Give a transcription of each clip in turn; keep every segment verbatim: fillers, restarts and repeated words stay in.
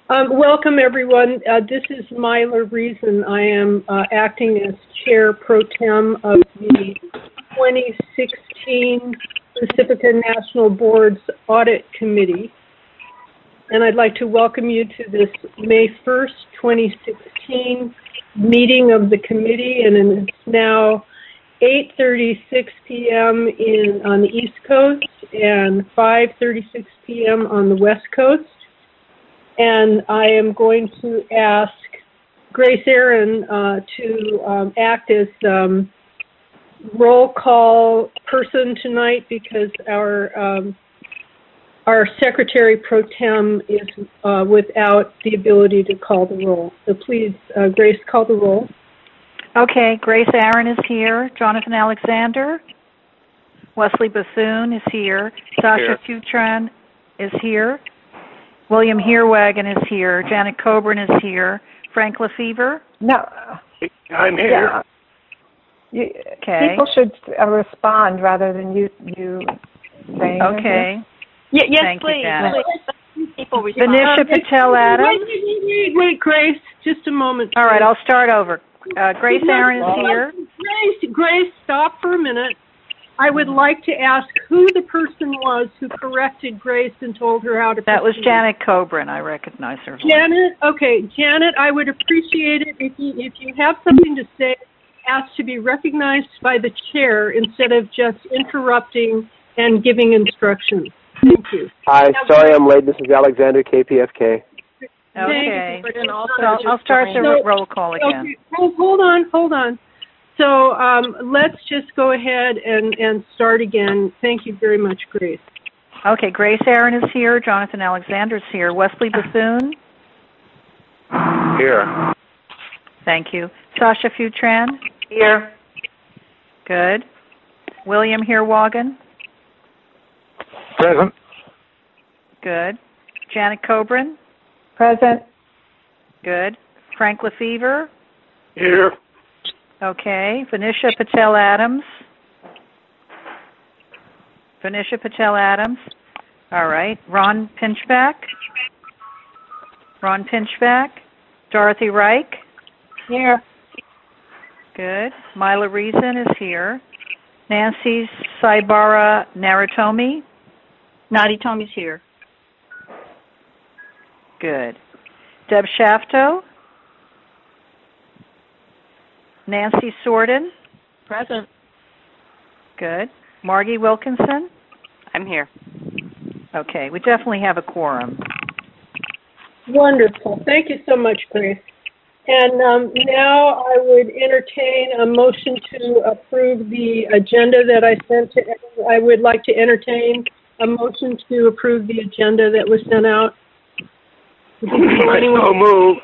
Um, welcome, everyone. Uh, this is Myla Reason. I am uh, acting as Chair Pro Tem of the twenty sixteen Pacifica National Board's Audit Committee. And I'd like to welcome you to this May first, twenty sixteen meeting of the committee. And it's now eight thirty-six p m in on the East Coast and five thirty-six p m on the West Coast. And I am going to ask Grace Aaron uh, to um, act as um, roll call person tonight because our um, our Secretary Pro Tem is uh, without the ability to call the roll. So please, uh, Grace, call the roll. Okay, Grace Aaron is here. Jonathan Alexander. Wesley Bethune is here. Sasha Futran is here. William Heerwagen is here. Janet Coburn is here. Frank Lefevre? No. I'm here. Yeah. You, okay. People should uh, respond rather than you you saying. Okay. Yeah, yes, Thank please. You, please. People respond. Venetia Um, Patel Adams. Wait, wait, wait, wait, Grace, just a moment. All right, I'll start over. Uh, Grace Aaron is here. Grace, Grace, stop for a minute. I would like to ask who the person was who corrected Grace and told her how to proceed. That was Janet Coburn. I recognize her. Janet, okay, Janet, I would appreciate it if you, if you have something to say, ask to be recognized by the chair instead of just interrupting and giving instructions. Thank you. Hi, sorry I'm late. This is Alexander, K P F K. Okay. And also so I'll start the so, roll call again. Okay, hold, hold on, hold on. So um, let's just go ahead and, and start again. Thank you very much, Grace. Okay, Grace Aaron is here. Jonathan Alexander is here. Wesley Bethune? Here. Thank you. Sasha Futran? Here. Good. William Heerwagen? Present. Good. Janet Coburn? Present. Good. Frank Lefevre? Here. Okay. Venetia Patel Adams? Venetia Patel Adams? All right. Ron Pinchback? Ron Pinchback? Dorothy Reich? Here. Good. Myla Reason is here. Nancy Saibara Naratomi? Naritomi's here. Good. Deb Shafto? Nancy Sorden? Present. Good. Margie Wilkinson? I'm here. Okay, we definitely have a quorum. Wonderful. Thank you so much, Grace. And um, now I would entertain a motion to approve the agenda that I sent to, I would like to entertain a motion to approve the agenda that was sent out. I so move.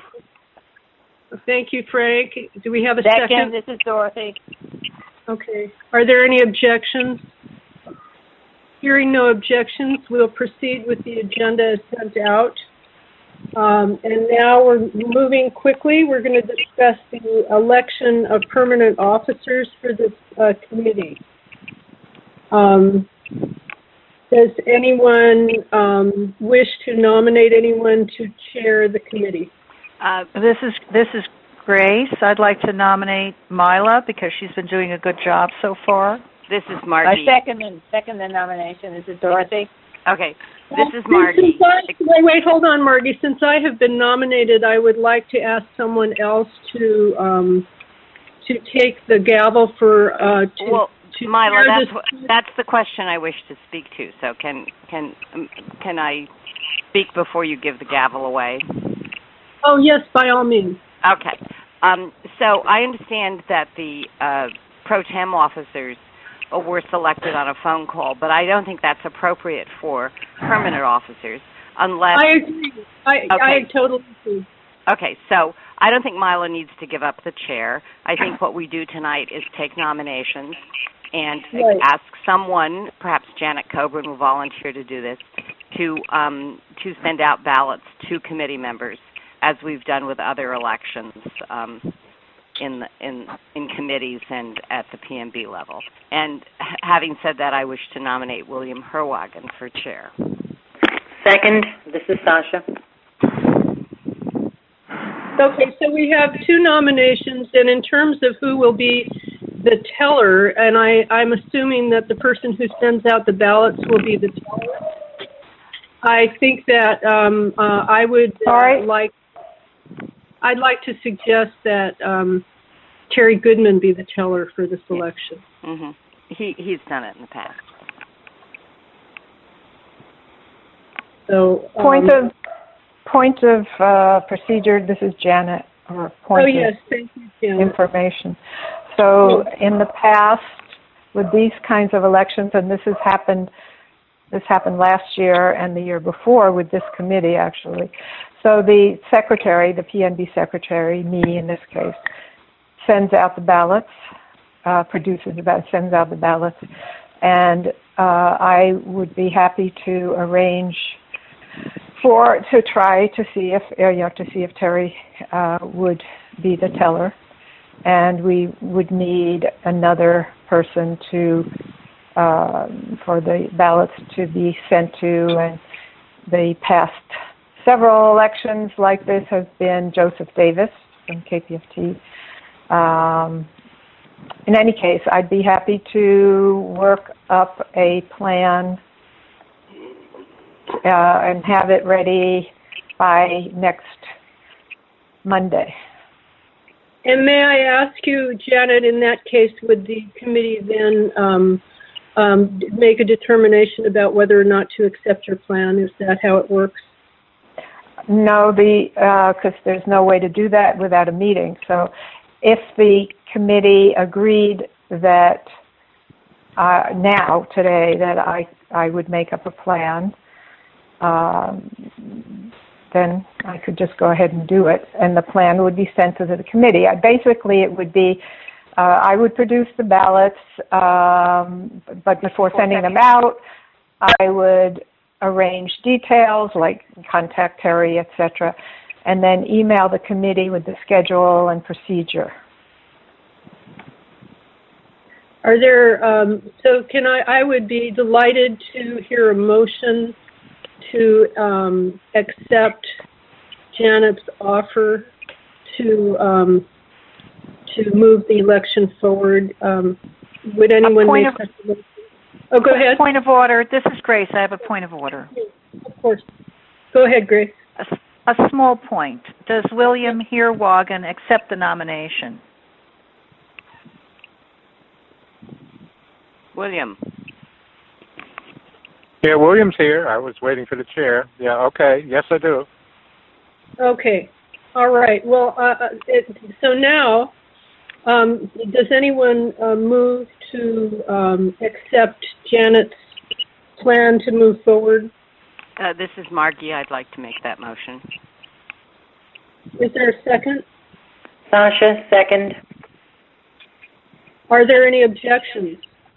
Thank you, Frank. Do we have a second? Second, this is Dorothy. Okay. Are there any objections? Hearing no objections, we'll proceed with the agenda as sent out. Um, and now we're moving quickly. We're going to discuss the election of permanent officers for this uh, committee. Um, does anyone um, wish to nominate anyone to chair the committee? Uh, this is this is Grace. I'd like to nominate Myla because she's been doing a good job so far. This is Margie. I second the, second the nomination. This is Dorothy. Okay, this is Margie. Since I, wait, wait, hold on, Margie. Since I have been nominated, I would like to ask someone else to um, to take the gavel for uh, to. Well, to Myla, that's this. that's the question I wish to speak to. So can can um, can I speak before you give the gavel away? Oh yes, by all means. Okay. Um, so I understand that the uh, pro tem officers were selected on a phone call, but I don't think that's appropriate for permanent officers unless... I agree. I, okay. I totally agree. Okay, so I don't think Myla needs to give up the chair. I think what we do tonight is take nominations and right. ask someone, perhaps Janet Coburn will volunteer to do this, to um, to send out ballots to committee members, as we've done with other elections um, in, the, in in committees and at the P M B level. And having said that, I wish to nominate William Heerwagen for chair. Second, this is Sasha. Okay, so we have two nominations, and in terms of who will be the teller, and I, I'm assuming that the person who sends out the ballots will be the teller. I think that um, uh, I would uh, like, I'd like to suggest that um, Terry Goodman be the teller for this election. Mm-hmm. He he's done it in the past. So um, point of point of uh, procedure. This is Janet. Or point oh yes, of thank you, Janet. Information. So in the past, with these kinds of elections, and this has happened. This happened last year and the year before with this committee, actually. So the secretary, the P N B secretary, me in this case, sends out the ballots, uh, produces the ballots, sends out the ballots, and uh, I would be happy to arrange for to try to see if you know to see if Terry uh, would be the teller, and we would need another person to. Uh, for the ballots to be sent to, and the past several elections like this have been Joseph Davis from K P F T. Um, in any case, I'd be happy to work up a plan uh, and have it ready by next Monday. And may I ask you, Janet, in that case, would the committee then um, Um, make a determination about whether or not to accept your plan? Is that how it works? No, the because uh, there's no way to do that without a meeting. So if the committee agreed that uh, now, today, that I, I would make up a plan, um, then I could just go ahead and do it, and the plan would be sent to the committee. I, basically, it would be Uh, I would produce the ballots, um, but before sending them out, I would arrange details like contact Terry, et cetera, and then email the committee with the schedule and procedure. Are there, um, so can I, I would be delighted to hear a motion to um, accept Janet's offer to um, to move the election forward. Um, would anyone make of, such a motion? Oh, go ahead. Point of order. This is Grace. I have a point of order. Of course. Go ahead, Grace. A, a small point. Does William Heerwagen accept the nomination? William. Yeah, William's here. I was waiting for the chair. Yeah, okay. Yes, I do. Okay. All right. Well, uh, it, so now, um, does anyone uh, move to um, accept Janet's plan to move forward? Uh, this is Margie. I'd like to make that motion. Is there a second? Sasha, second. Are there any objections?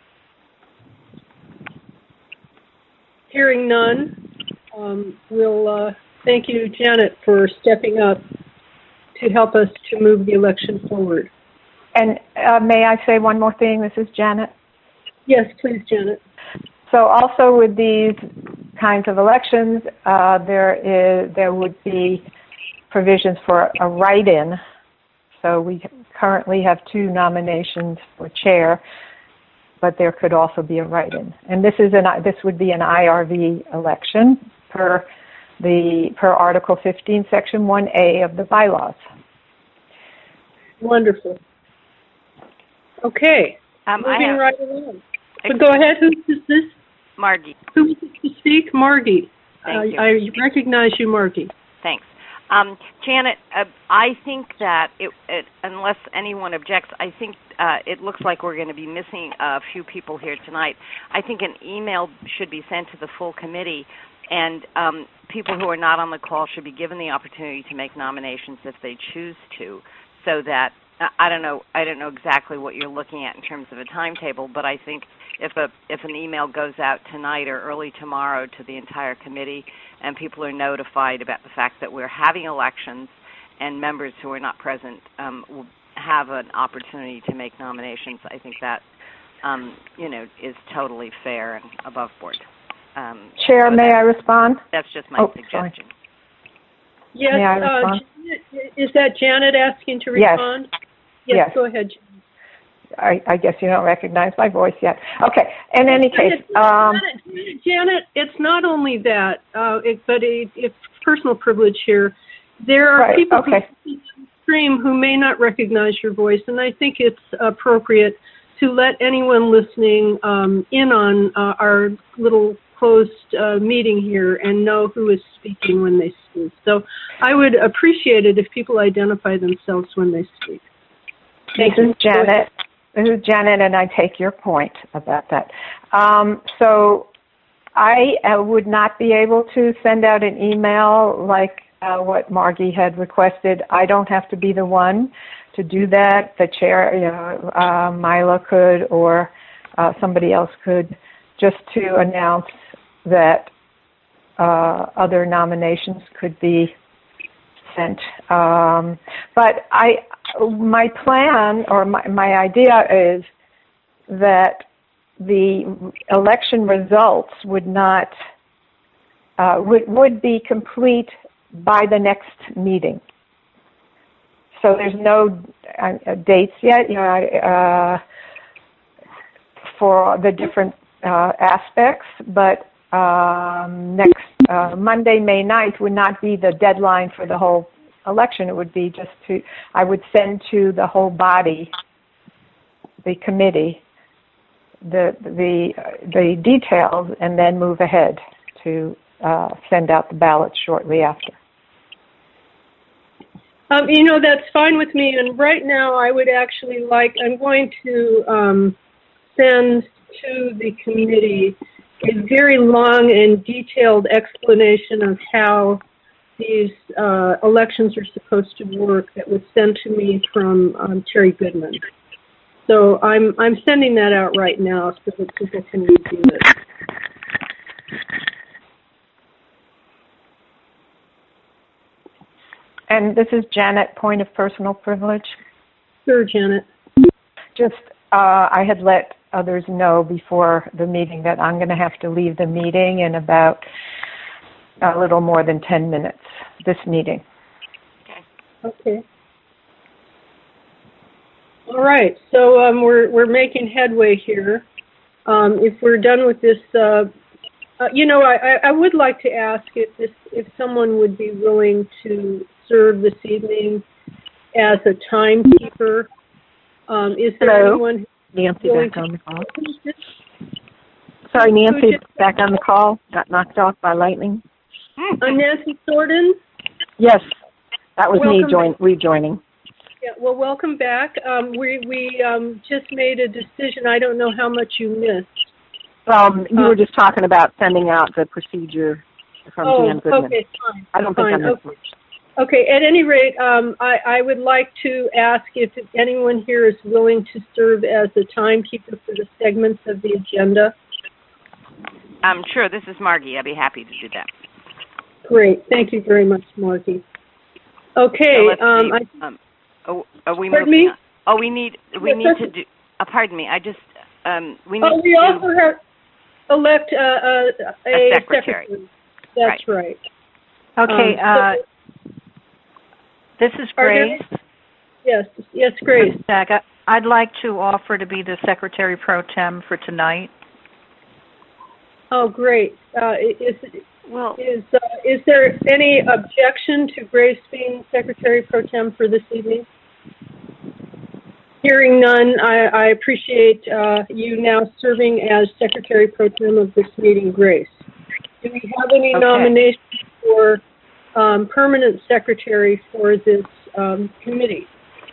Hearing none, um, we'll uh, thank you, Janet, for stepping up to help us to move the election forward. And uh, may I say one more thing? This is Janet. Yes, please, Janet. So also with these kinds of elections, uh, there is there would be provisions for a write-in. So we currently have two nominations for chair, but there could also be a write-in. And this is an this would be an I R V election per the per Article fifteen, Section one A of the bylaws. Wonderful. Okay. Um, Moving have, right along. So go ahead. Who is this? Margie. Who wishes to speak? Margie. Thank uh, you. I recognize you, Margie. Thanks. Um, Janet, uh, I think that it, it, unless anyone objects, I think uh, it looks like we're going to be missing a few people here tonight. I think an email should be sent to the full committee, and um, people who are not on the call should be given the opportunity to make nominations if they choose to, so that I don't know. I don't know exactly what you're looking at in terms of a timetable, but I think if a if an email goes out tonight or early tomorrow to the entire committee, and people are notified about the fact that we're having elections, and members who are not present um, will have an opportunity to make nominations, I think that um, you know is totally fair and above board. Um, Chair, so may I respond? That's just my oh, suggestion. Sorry. Yes, may I uh, respond? Is that Janet asking to respond? Yes. Yes, yes. Go ahead, Janet. I, I guess you don't recognize my voice yet. Okay. In any case, um, Janet, Janet, it's not only that, uh, it, but it, it's personal privilege here. There are right, people okay. who see the stream who may not recognize your voice, and I think it's appropriate to let anyone listening um, in on uh, our little closed uh, meeting here and know who is speaking when they speak. So I would appreciate it if people identify themselves when they speak. Thank this you. is Janet. This is Janet, and I take your point about that. Um, so I uh, would not be able to send out an email like uh, what Margie had requested. I don't have to be the one to do that. The chair, you know, uh, Mila could, or uh, somebody else could, just to announce that uh, other nominations could be sent. Um, but I, my plan or my, my idea is that the election results would not uh, would would be complete by the next meeting. So there's no uh, dates yet, you know, uh, for the different uh, aspects, but um, next uh, Monday, May ninth, would not be the deadline for the whole election. It would be just to, I would send to the whole body, the committee, the the the details, and then move ahead to uh, send out the ballots shortly after. Um, you know, that's fine with me. And right now, I would actually like, I'm going to um, send to the committee a very long and detailed explanation of how these uh, elections are supposed to work that was sent to me from um, Terry Goodman. So I'm I'm sending that out right now so that people can review it. And this is Janet, point of personal privilege. Sure, Janet. Just, uh, I had let others know before the meeting that I'm going to have to leave the meeting in about a little more than ten minutes, this meeting. Okay. Okay. All right, so um, we're we're making headway here. Um, if we're done with this, uh, uh, you know, I, I would like to ask if this if someone would be willing to serve this evening as a timekeeper. Um, is there Hello. anyone Nancy willing back on the call. to? Sorry, Nancy just- back on the call. Got knocked off by lightning. Uh, Nancy Thornton? Yes, that was Welcome me join, rejoining. Yeah, well, welcome back. Um, we we um, just made a decision. I don't know how much you missed. Um, you Uh, were just talking about sending out the procedure from oh, Dan Goodman. okay, fine. I don't fine. think I missed okay. much. Okay, at any rate, um, I, I would like to ask if anyone here is willing to serve as a timekeeper for the segments of the agenda. Um, sure, this is Margie. I'd be happy to do that. Great. Thank you very much, Margie. Okay. So let's um, see. I, Um, oh, are we pardon moving me? on? Oh, we need we Yes, need that's- to do. Uh, pardon me. I just um, we need oh, we to also have elect uh, uh, a, a secretary. secretary. That's right. Okay, Um, uh, this is Are there- Grace. Yes, yes, Grace. Zach, I- I'd like to offer to be the Secretary Pro Tem for tonight. Oh, great. Uh, is Well, is uh, is there any objection to Grace being Secretary Pro Tem for this evening? Hearing none, I, I appreciate uh, you now serving as Secretary Pro Tem of this meeting, Grace. Do we have any Okay. nominations for um, permanent secretary for this um, committee?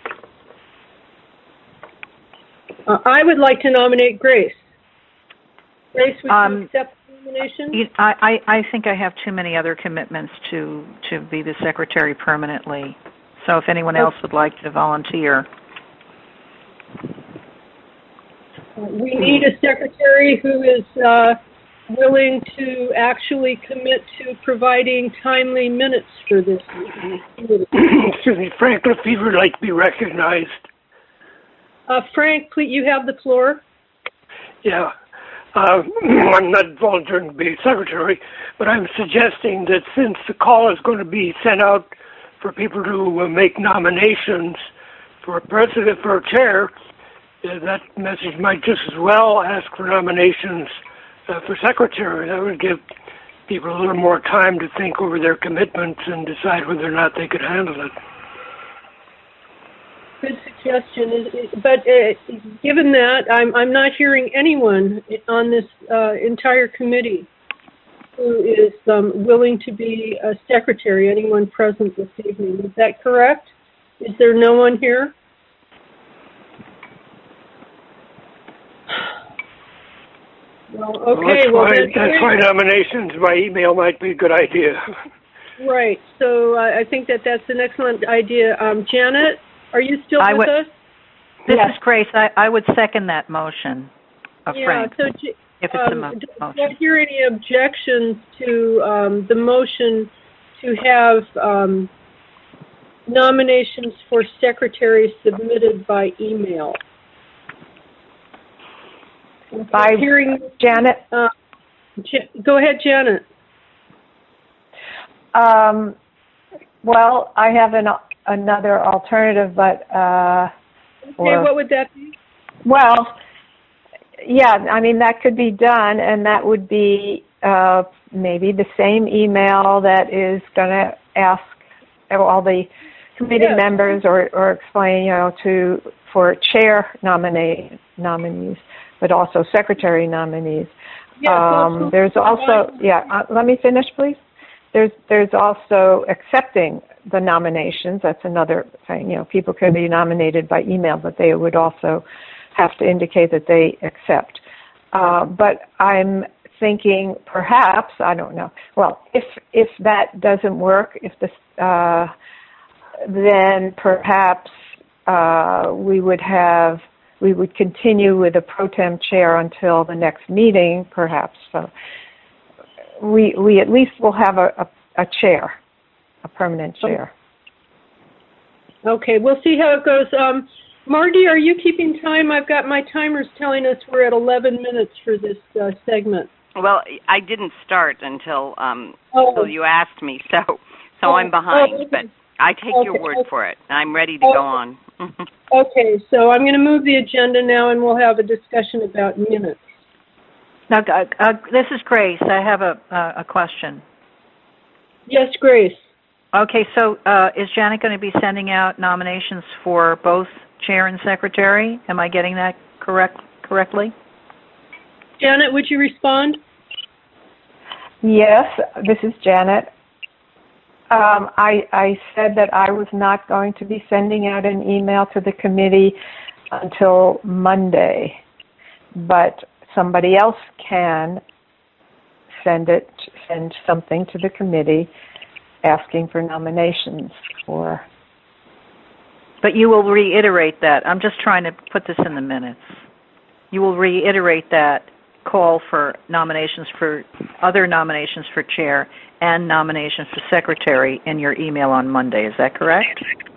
Uh, I would like to nominate Grace. Grace, would Um, you accept the nomination? You- I, I, I think I have too many other commitments to, to be the Secretary permanently. So if anyone else would like to volunteer. Uh, we need a secretary who is uh, willing to actually commit to providing timely minutes for this meeting. Excuse me, Frank Lefevre would like to be recognized. Uh, Frank, please, you have the floor. Yeah. Uh, I'm not volunteering to be secretary, but I'm suggesting that since the call is going to be sent out for people to uh, make nominations for a president, for a chair, uh, that message might just as well ask for nominations uh, for secretary. That would give people a little more time to think over their commitments and decide whether or not they could handle it. Good suggestion. But uh, given that, I'm, I'm not hearing anyone on this uh, entire committee who is um, willing to be a secretary, anyone present this evening. Is that correct? Is there no one here? Well, okay. Well, that's, well, why, that's why nominations by email might be a good idea. Right. So uh, I think that that's an excellent idea. Um, Janet, are you still I with would, us? This Yes. is Grace. I, I would second that motion of Yeah. Frank, So, if it's a um, mo- do motion. I hear any objections to um, the motion to have um, nominations for secretary submitted by email? By hearing Janet? Uh, J- go ahead, Janet. Um, well, I have an, another alternative, but... Uh, Okay, or, what would that be? Well, yeah, I mean, that could be done, and that would be uh, maybe the same email that is going to ask all the committee Yes. members or, or explain, you know, to for chair nominee, nominees, but also secretary nominees. Yes, um, also there's also, provide- yeah, uh, let me finish, please. There's there's also accepting the nominations. That's another thing. You know, people can be nominated by email, but they would also have to indicate that they accept. Uh, but I'm thinking perhaps, I don't know. Well, if if that doesn't work, if this, uh, then perhaps uh, we would have we would continue with a pro tem chair until the next meeting, perhaps. So we we at least will have a, a, a chair, a permanent chair. Okay, we'll see how it goes. Um, Margie, are you keeping time? I've got my timers telling us we're at eleven minutes for this uh, segment. Well, I didn't start until um, Oh. until you asked me, so so Oh, I'm behind. oh, okay. But I take your Okay, word okay. for it. I'm ready to Okay. go on. Okay, so I'm going to move the agenda now, and we'll have a discussion about minutes. Now, uh, uh, this is Grace. I have a, uh, a question. Yes, Grace. Okay, so uh, is Janet going to be sending out nominations for both chair and secretary? Am I getting that correct correctly? Janet, would you respond? Yes, this is Janet. Um, I, I said that I was not going to be sending out an email to the committee until Monday, but somebody else can send it, send something to the committee asking for nominations for. But you will reiterate that. I'm just trying to put this in the minutes. You will reiterate that call for nominations for other nominations for chair and nominations for secretary in your email on Monday. Is that correct?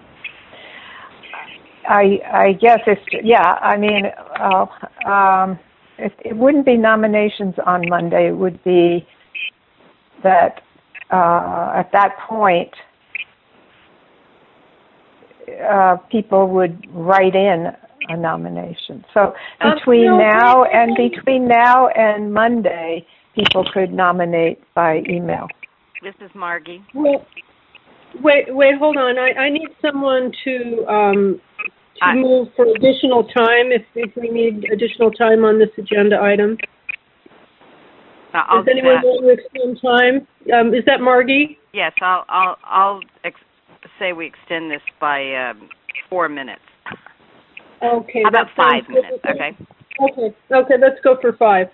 I I guess it's, yeah, I mean, uh, um, it, it wouldn't be nominations on Monday. It would be that uh, at that point, uh, people would write in a nomination. So between Um, no, now wait, wait, and wait. between now and Monday, people could nominate by email. This is Margie. Well, wait, wait, hold on. I, I need someone to um, to I- move for additional time if, if we need additional time on this agenda item. Uh, I'll Does do anyone that. want to extend time? Um, is that Margie? Yes, I'll I'll I'll ex- say we extend this by um, four minutes. Okay. How about that sounds five minutes? good. Okay. Okay. Okay. Let's go for five.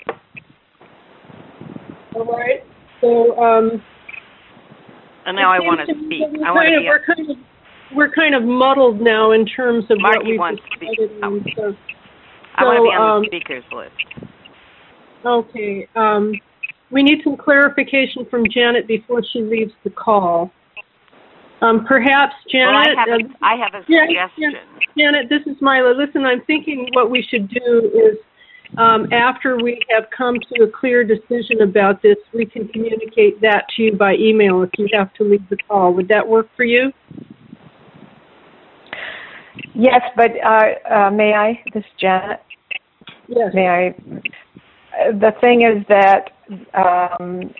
All right. So. Um, And now I it want to seems speak. me I want kind to of, be. we're kind of we're kind of muddled now in terms of what Margie we've wants to be- decided on. So, I want to be so, on um, the speakers list. Okay. Um, we need some clarification from Janet before she leaves the call. Um, perhaps, Janet. Well, I have a, uh, I have a yeah, suggestion. yeah. Janet, this is Mila. Listen, I'm thinking what we should do is, um, after we have come to a clear decision about this, we can communicate that to you by email if you have to leave the call. Would that work for you? Yes, but uh, uh, may I? This is Janet. Yes. May I? Uh, the thing is that um,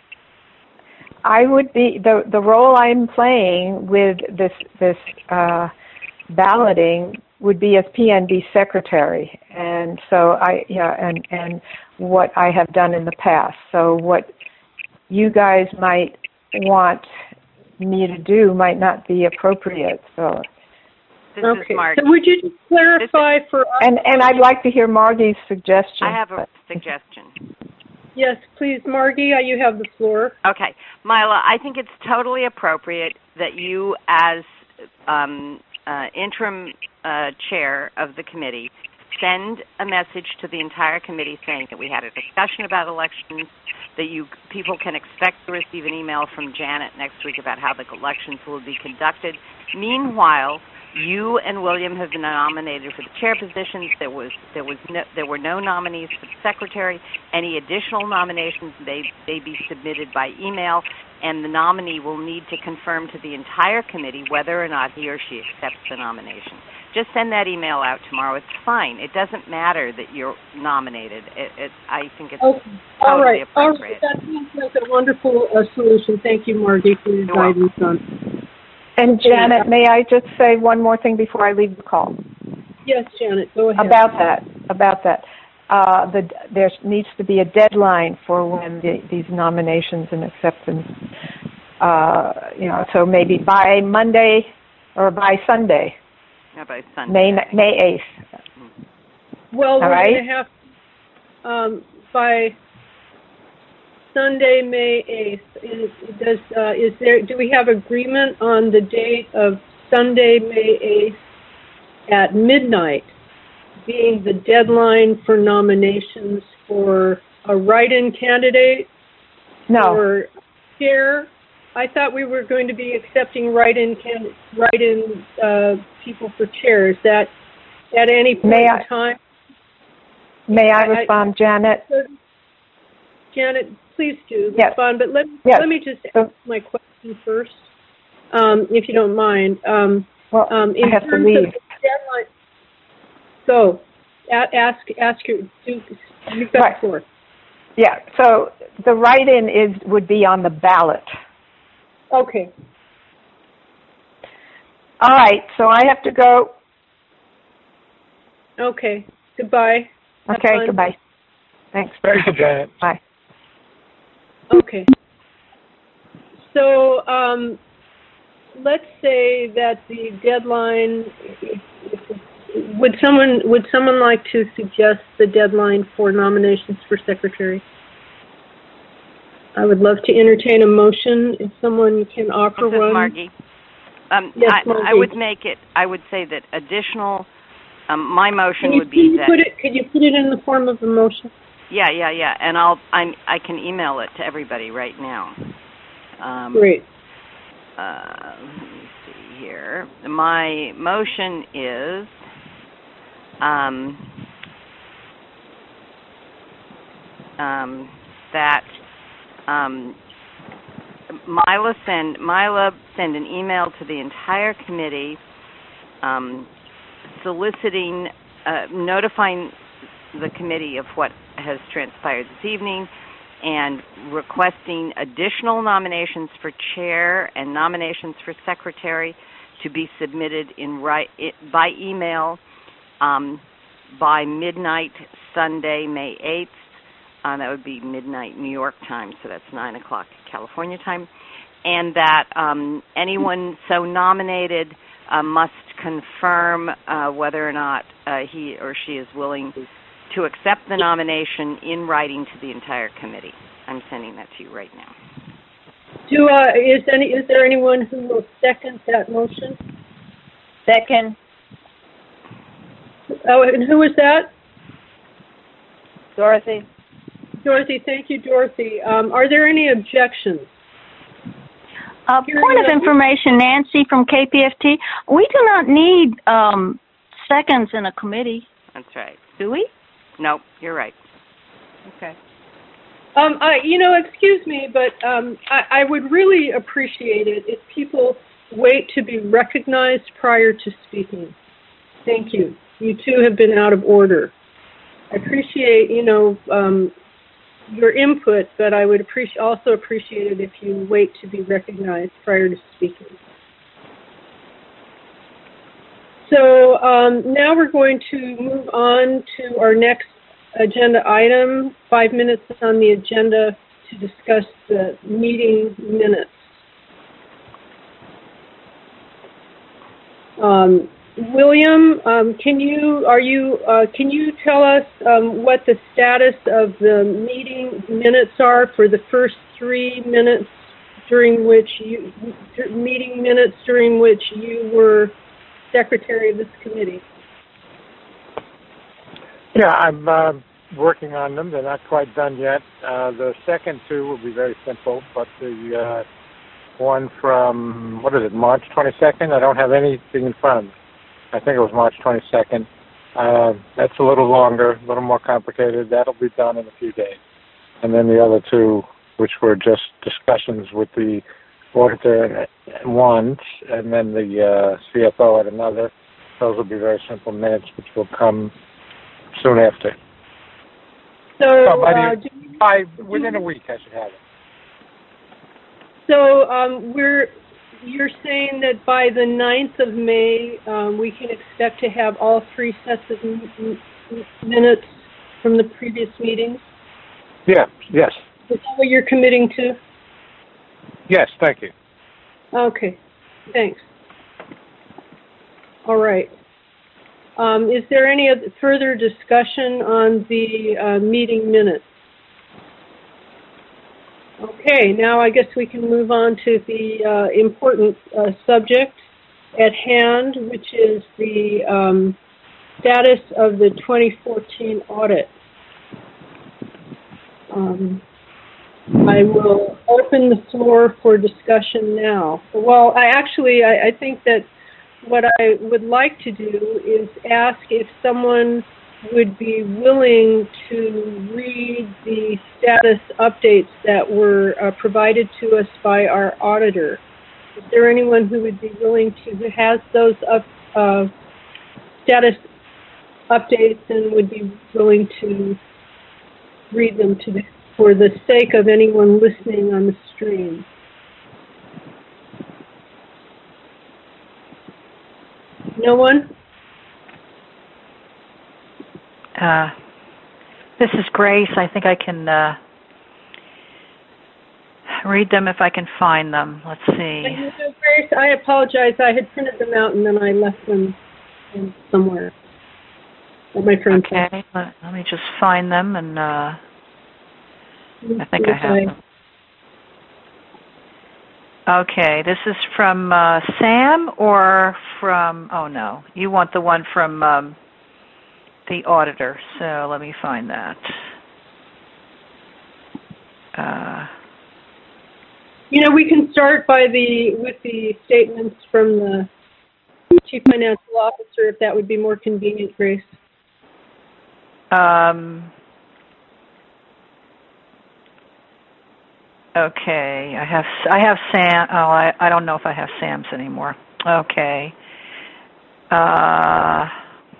I would be the the role I'm playing with this this uh, balloting would be as P N B secretary, and so I yeah, and and what I have done in the past. So what you guys might want me to do might not be appropriate. So. This Okay. is Margie. So would you just clarify is, for us? And and I'd like to hear Margie's suggestion. I have a but, suggestion. Yes, please, Margie, uh, you have the floor. Okay. Mila, I think it's totally appropriate that you, as um, uh, interim uh, chair of the committee, send a message to the entire committee saying that we had a discussion about elections, that you people can expect to receive an email from Janet next week about how the elections will be conducted. Meanwhile, you and William have been nominated for the chair positions. There was there was no, there were no nominees for the secretary. Any additional nominations may may be submitted by email, and the nominee will need to confirm to the entire committee whether or not he or she accepts the nomination. Just send that email out tomorrow. It's fine. It doesn't matter that you're nominated. It, it, I think it's Okay. totally All right. appropriate. All right. That seems like a wonderful uh, solution. Thank you, Margie, for your You're guidance on. and Janet, may I just say one more thing before I leave the call? Yes, Janet, go ahead. About that, about that. Uh, the, there needs to be a deadline for when the, these nominations and acceptance, uh, you know, so maybe by Monday or by Sunday, Yeah, by Sunday. May May eighth. Well, All we're right. going to have, um, by Sunday, May eighth, is, does, uh, is there, do we have agreement on the date of Sunday, May eighth at midnight being the deadline for nominations for a write-in candidate? No. Or chair? I thought we were going to be accepting write-in can, write-in uh, people for chairs. That at any point May in I- time? May I I- respond, Janet? Janet, please do Yes. respond, but let, Yes. let me just So- ask my question first, um, if you don't mind. Um, Well, um, in I have to terms leave. of the deadline, so a- ask ask your do, you've got Right. the floor. Yeah. So the write-in is would be on the ballot. Okay. All right. So I have to go. Okay. Goodbye. Have Okay. fun. Goodbye. Thanks. Thank you, Janet. Bye. Okay. So um, let's say that the deadline. Would someone would someone like to suggest the deadline for nominations for secretary? I would love to entertain a motion if someone can offer This is one. Margie. Um, Yes, I, Margie. I would make it. I would say that additional. Um, my motion Can you, would can be you that. put it? Could you put it in the form of a motion? Yeah, yeah, yeah. And I'll. I'm. I can email it to everybody right now. Um, Great. Uh, let me see here. My motion is. Um, um, that um, Mila send Mila send an email to the entire committee, um, soliciting, uh, notifying the committee of what has transpired this evening, and requesting additional nominations for chair and nominations for secretary to be submitted in right it, by email. Um, by midnight Sunday, May eighth. Uh, that would be midnight New York time, so that's nine o'clock California time. And that um, anyone so nominated uh, must confirm uh, whether or not uh, he or she is willing to accept the nomination in writing to the entire committee. I'm sending that to you right now. Do uh, is any is there anyone who will second that motion? Second. Oh, and who is that? Dorothy. Dorothy, thank you, Dorothy. Um, are there any objections? Uh, point of information, Nancy from K P F T. We do not need um, seconds in a committee, That's right. do we? No, you're right. Okay. Um, I, you know, excuse me, but um, I, I would really appreciate it if people wait to be recognized prior to speaking. Thank you. You two have been out of order. I appreciate, you know, um, your input, but I would appreciate, also appreciate it if you wait to be recognized prior to speaking. So um, now we're going to move on to our next agenda item, five minutes on the agenda to discuss the meeting minutes. Um, William, um, can you are you uh, can you tell us um, what the status of the meeting minutes are for the first three minutes during which you meeting minutes during which you were secretary of this committee? Yeah, I'm uh, working on them. They're not quite done yet. Uh, the second two will be very simple, but the uh, one from, what is it, March twenty-second? I don't have anything in front of me. I think it was March twenty-second. Uh, that's a little longer, a little more complicated. That'll be done in a few days. And then the other two, which were just discussions with the auditor at once, and then the uh, C F O at another, those will be very simple minutes, which will come soon after. So, so by, uh, the, by within a week, I should have it. So um, we're you're saying that by the ninth of May, um, we can expect to have all three sets of m minutes from the previous meetings? Yeah, yes. Is that what you're committing to? Yes, thank you. Okay, thanks. All right. Um, is there any other further discussion on the uh, meeting minutes? Okay, now I guess we can move on to the uh, important uh, subject at hand, which is the um, status of the twenty fourteen audit. Um, I will open the floor for discussion now. Well, I actually, I, I think that what I would like to do is ask if someone would be willing to read the status updates that were uh, provided to us by our auditor. Is there anyone who would be willing to, who has those up, uh, status updates and would be willing to read them to the, for the sake of anyone listening on the stream? No one? Uh, this is Grace. I think I can uh, read them if I can find them. Let's see. Grace, I apologize. I had printed them out and then I left them somewhere. At my friend's house. Okay, let, let me just find them, and uh, I think I have them. Okay, this is from uh, Sam or from, oh no, you want the one from um, the auditor, so let me find that. Uh, you know, we can start by the, with the statements from the Chief Financial Officer, if that would be more convenient, Grace. Um, okay, I have I have Sam. Oh, I I don't know if I have Sam's anymore. Okay. Uh,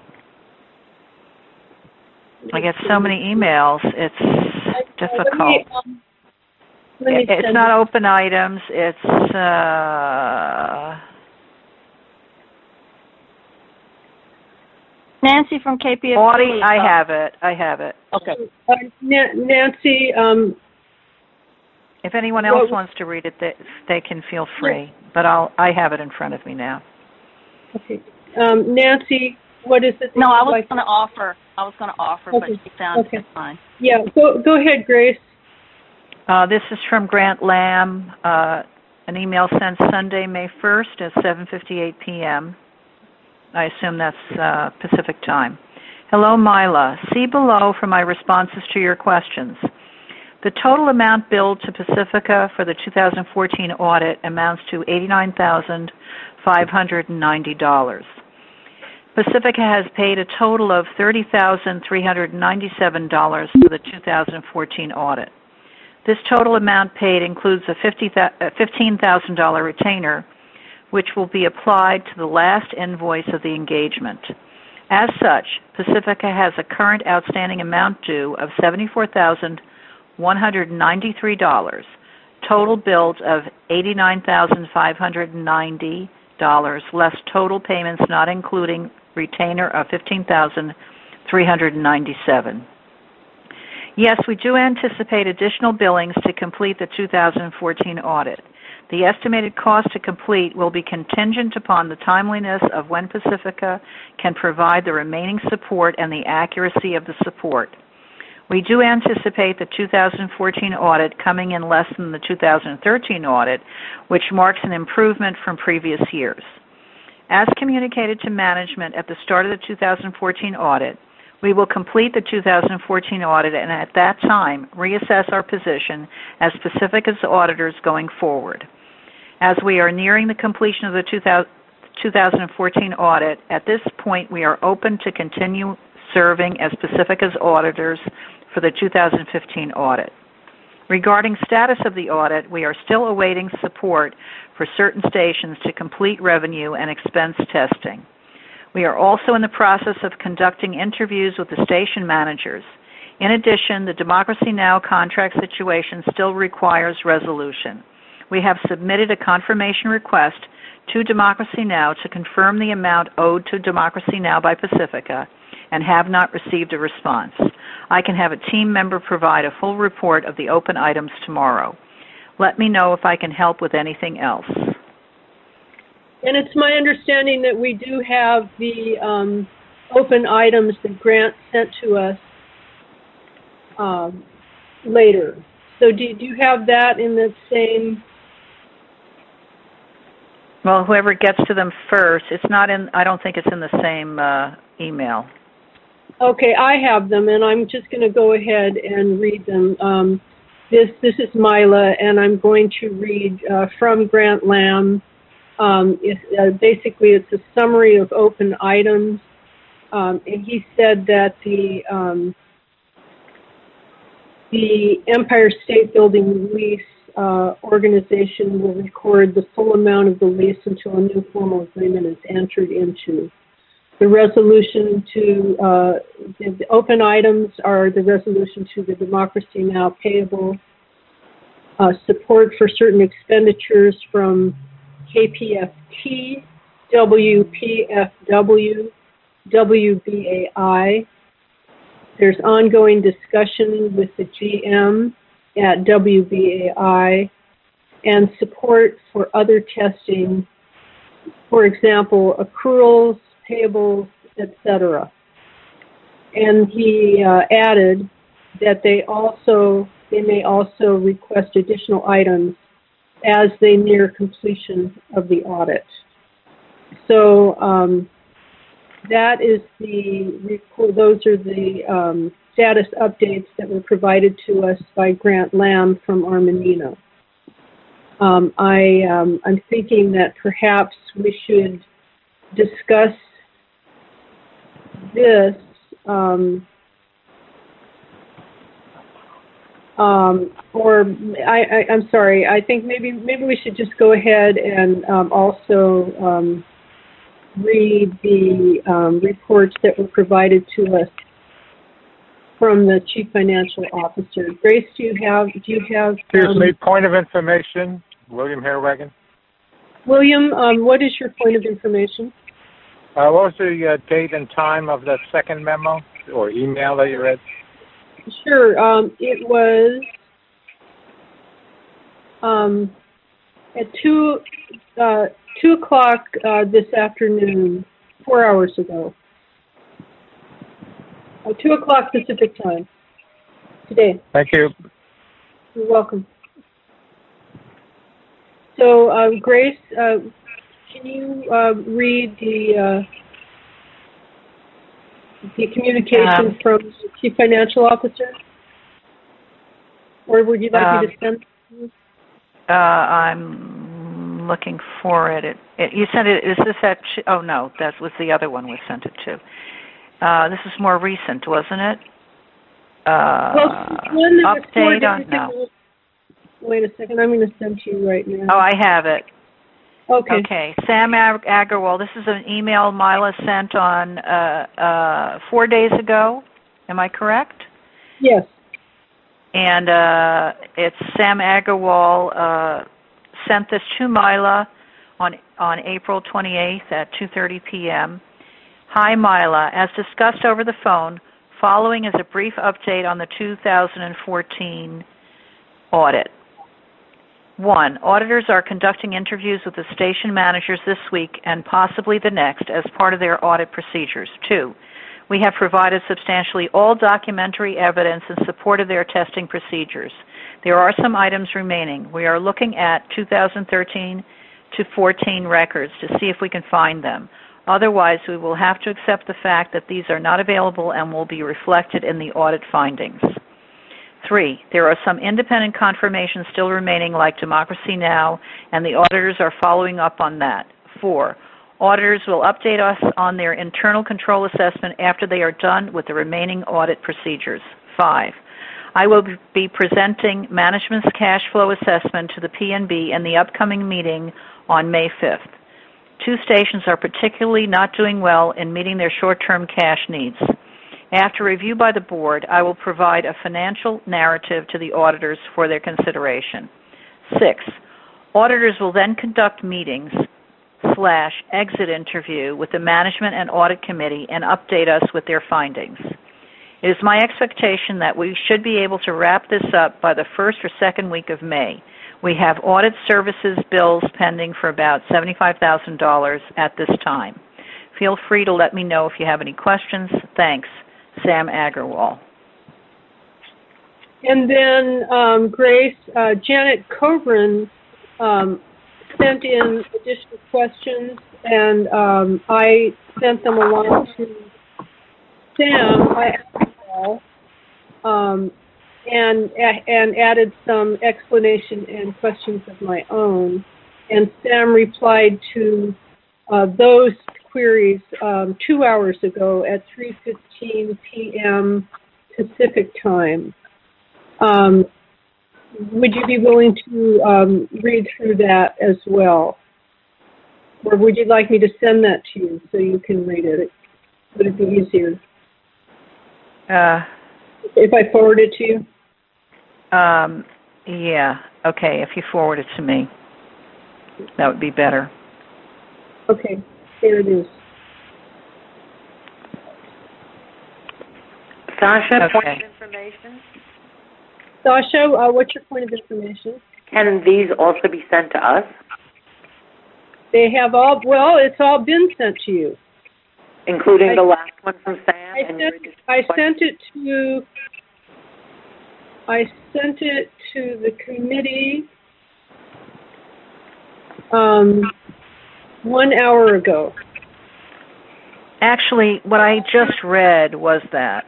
I get so many emails. It's difficult. Let me, um, let me it's not it. Open items. It's. Uh, Nancy from K P F T. Audie, I have it. I have it. Okay. Uh, Nancy, um, if anyone else well, wants to read it, they, they can feel free. Yeah. But I'll. I have it in front of me now. Okay. Um, Nancy, what is it? No, I was like going to offer. I was going to offer, okay. But it sounds okay. fine. Yeah. Go go ahead, Grace. Uh, this is from Grant Lamb. Uh, an email sent Sunday, May first at seven fifty-eight p m I assume that's uh, Pacific time. Hello, Mila. See below for my responses to your questions. The total amount billed to Pacifica for the two thousand fourteen audit amounts to eighty-nine thousand five hundred ninety dollars. Pacifica has paid a total of thirty thousand three hundred ninety-seven dollars for the two thousand fourteen audit. This total amount paid includes a fifteen thousand dollars retainer, which will be applied to the last invoice of the engagement. As such, Pacifica has a current outstanding amount due of seventy-four thousand one hundred ninety-three dollars, total bills of eighty-nine thousand five hundred ninety dollars, less total payments not including retainer of fifteen thousand three hundred ninety-seven dollars. Yes, we do anticipate additional billings to complete the two thousand fourteen audit. The estimated cost to complete will be contingent upon the timeliness of when Pacifica can provide the remaining support and the accuracy of the support. We do anticipate the two thousand fourteen audit coming in less than the two thousand thirteen audit, which marks an improvement from previous years. As communicated to management at the start of the two thousand fourteen audit, we will complete the two thousand fourteen audit and at that time reassess our position as Pacifica's auditors going forward. As we are nearing the completion of the two thousand fourteen audit, at this point we are open to continue serving as Pacifica's auditors for the two thousand fifteen audit. Regarding status of the audit, we are still awaiting support for certain stations to complete revenue and expense testing. We are also in the process of conducting interviews with the station managers. In addition, the Democracy Now! Contract situation still requires resolution. We have submitted a confirmation request to Democracy Now! To confirm the amount owed to Democracy Now! By Pacifica and have not received a response. I can have a team member provide a full report of the open items tomorrow. Let me know if I can help with anything else. And it's my understanding that we do have the um, open items that Grant sent to us um, later. So do, do you have that in the same? Well, whoever gets to them first, it's not in, I don't think it's in the same uh, email. Okay, I have them, and I'm just going to go ahead and read them. Um, this, this is Mila, and I'm going to read uh, from Grant Lamb. Um, it's, uh, basically, it's a summary of open items, um, and he said that the um, the Empire State Building lease uh, organization will record the full amount of the lease until a new formal agreement is entered into. The resolution to uh, the, the open items are the resolution to the Democracy Now! Payable, uh, support for certain expenditures from K P F T, W P F W, W B A I. There's ongoing discussion with the G M at W B A I and support for other testing, for example, accruals, payables, et cetera. And he uh, added that they also they may also request additional items as they near completion of the audit. So um, that is the report. Those are the um, status updates that were provided to us by Grant Lamb from Armanino. Um, I, um, I'm thinking that perhaps we should discuss this um, um, or I, I, I'm sorry, I think maybe maybe we should just go ahead and um, also um, read the um, reports that were provided to us from the Chief Financial Officer. Grace, do you have do you have Excuse um, me, point of information, William Hairwagon. William, um, what is your point of information? Uh, what was the uh, date and time of the second memo or email that you read? Sure. Um, it was um, at two uh, two o'clock uh, this afternoon, four hours ago. Uh, two o'clock Pacific time today. Thank you. You're welcome. So, uh, Grace, uh, can you uh, read the uh, the communication um, from the Chief Financial Officer? Or would you like um, me to send? Uh, I'm looking for it. It, it. You sent it. Is this at? Oh no, that was the other one we sent it to. Uh, this is more recent, wasn't it? Uh, well, one that update on no. Wait a second. I'm going to send to you right now. Oh, I have it. Okay. Okay. Sam Ag- Agarwal, this is an email Mila sent on uh, uh, four days ago. Am I correct? Yes. And uh, it's Sam Agarwal uh, sent this to Mila on on April twenty-eighth at two thirty p.m. Hi, Mila. As discussed over the phone, following is a brief update on the two thousand fourteen audit. One, auditors are conducting interviews with the station managers this week and possibly the next as part of their audit procedures. Two, we have provided substantially all documentary evidence in support of their testing procedures. There are some items remaining. We are looking at two thousand thirteen to fourteen records to see if we can find them. Otherwise, we will have to accept the fact that these are not available and will be reflected in the audit findings. Three, there are some independent confirmations still remaining, like Democracy Now!, and the auditors are following up on that. Four, auditors will update us on their internal control assessment after they are done with the remaining audit procedures. Five, I will be presenting management's cash flow assessment to the P N B in the upcoming meeting on May fifth. Two stations are particularly not doing well in meeting their short-term cash needs. After review by the board, I will provide a financial narrative to the auditors for their consideration. Six, auditors will then conduct meetings slash exit interview with the management and audit committee and update us with their findings. It is my expectation that we should be able to wrap this up by the first or second week of May. We have audit services bills pending for about seventy-five thousand dollars at this time. Feel free to let me know if you have any questions. Thanks. Sam Agarwal. And then, um, Grace, uh, Janet Coburn um, sent in additional questions, and um, I sent them along to Sam. I asked all, um, and and added some explanation and questions of my own. And Sam replied to uh, those queries um, two hours ago at three fifteen p.m. Pacific time. Um, would you be willing to um, read through that as well? Or would you like me to send that to you so you can read it? Would it be easier? Uh, if I forward it to you? Um, yeah, okay, if you forward it to me, that would be better. Okay. There it is. Sasha, okay. point of information? Sasha, uh, what's your point of information? Can these also be sent to us? They have all, well, it's all been sent to you. Including I, the last one from Sam? I, and sent, I sent it to, I sent it to the committee um, one hour ago. Actually, what I just read was that.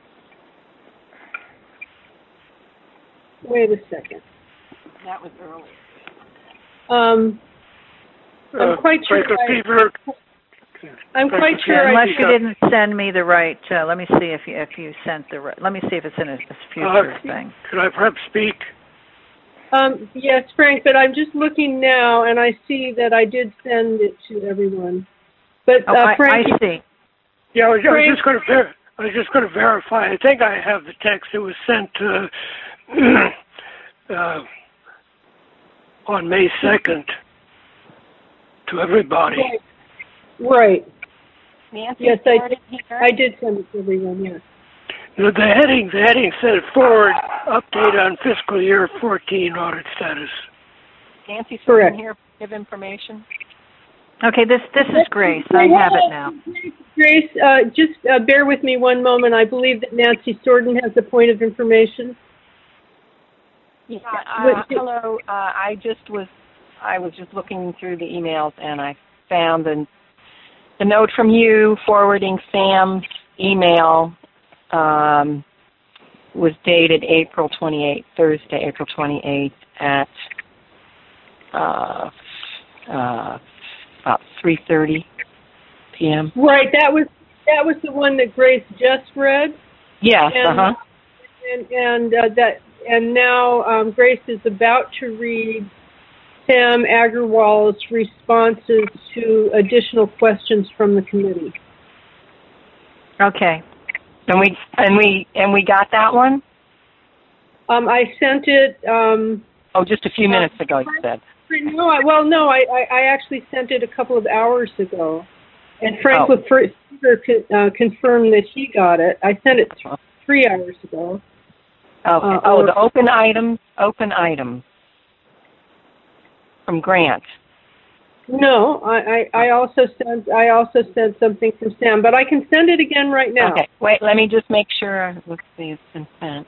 Wait a second. That was early. Um, I'm Uh, quite sure. I, I'm quite sure. Unless I, you didn't send me the right. Uh, let me see if you if you sent the right. Let me see if it's in a, a future uh, thing. Could I perhaps speak? Um, yes, Frank, but I'm just looking now, and I see that I did send it to everyone. But Oh, uh, I, Frank, I see. Yeah, I was, I was Frank, just going to ver- I was just going to verify. I think I have the text. It was sent uh, uh, on May second to everybody. Right. right. Nancy, Yes, I, here. I did send it to everyone. Yes. The, the heading, the heading said forward update on fiscal year fourteen audit status. Nancy, Correct. here give information. Okay, this this is Grace. I have it now. Grace, uh, just uh, bear with me one moment. I believe that Nancy Sorden has a point of information. Yeah. Uh, hello. Uh, I just was I was just looking through the emails and I found the the note from you forwarding Sam's email. Um, was dated April twenty-eighth, Thursday, April twenty-eighth at uh, uh, about three thirty p.m. Right, that was that was the one that Grace just read. Yes, and, uh-huh. And and uh, that and now um, Grace is about to read Sam Agarwal's responses to additional questions from the committee. Okay. And we and we and we got that one? Um, I sent it. Um, oh, just a few minutes ago, you said. No, I, well, no, I, I, I actually sent it a couple of hours ago, and Frank oh. Lefevre uh, confirmed that he got it. I sent it th- three hours ago. Okay. Uh, oh, or, the open item, open item from Grant. No, I, I, I also sent I also sent something from Sam, but I can send it again right now. Okay. Wait, let me just make sure. Let's see, it's been sent.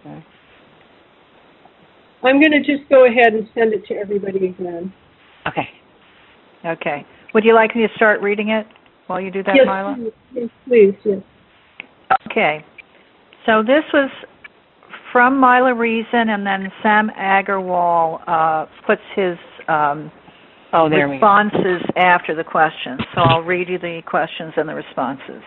I'm going to just go ahead and send it to everybody again. Okay. Okay. Would you like me to start reading it while you do that, yes, Mila? Yes, please, yes. Okay. So this was from Mila Reason, and then Sam Agarwal uh, puts his um, oh, there responses after the questions. So I'll read you the questions and the responses.